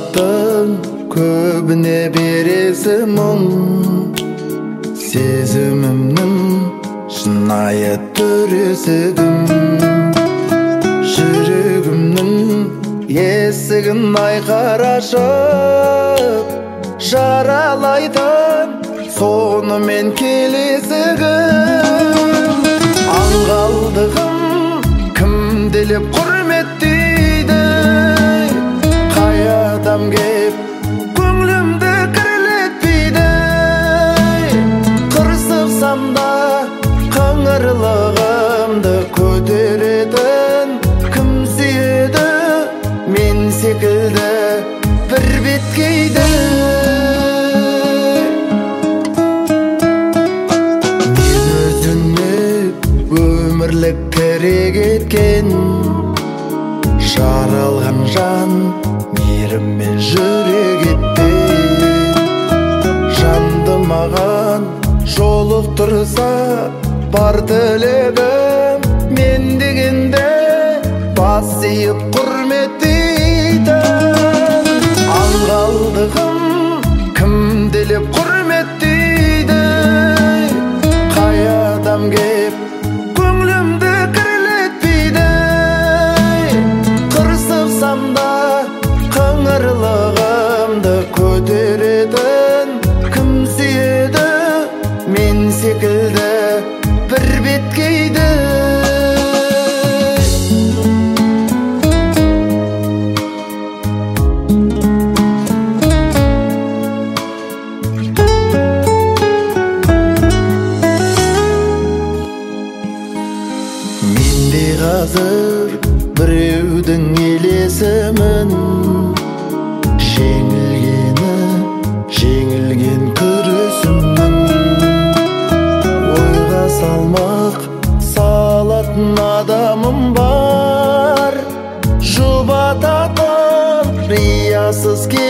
Махаббаттың көбіне бересі мұң, сезімімнің шынайы түресігім. Жүрегімнің есігін айқара ашып, жаралайтын сонымен келесігім. Аңғалдығым кім делеп құрметтейді, қай адам кеп көңлімді кірлетпейді. Қырсықсам да қыңырлығымды көтеретін кім сүйеді, мен секілді бір беткейді. Мен өзіңе өмірлік керек еткен, жаралған жан мейіріммен жүрек етпе. Жанды маған жолықтырса бар тілегім, мен дегенде бас иіп құрметтейтін. Аңғалдығым кім делеп құрметтейді, қай адам кеп көңлімді кірлетпейді. Қырсықсам да қыңырлығымды көтеретін кім сүйеді, мен секілді бір беткейді. Менде қазір біреудің елесімін, жеңілген күресімнің. Ойға салмақ салатын адамым бар, жұбататын риясыз